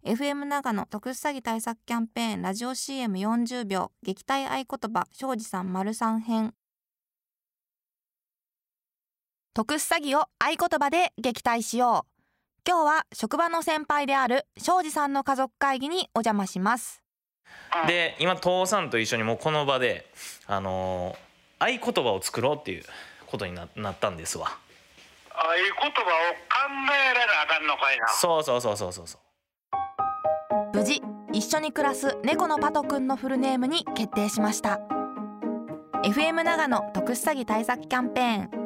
FM 長野特殊詐欺対策キャンペーンラジオ CM40 秒撃退合言葉庄司さん③編。特殊詐欺を合言葉で撃退しよう。今日は職場の先輩である庄司さんの家族会議にお邪魔します。 で今父さんと一緒にもうこの場で、合言葉を作ろうっていうことに なったんですわ。 合言葉を考えられなあかんのかいな。 そう無事一緒に暮らす猫のパトくんのフルネームに決定しました。 FM 長野特殊詐欺対策キャンペーン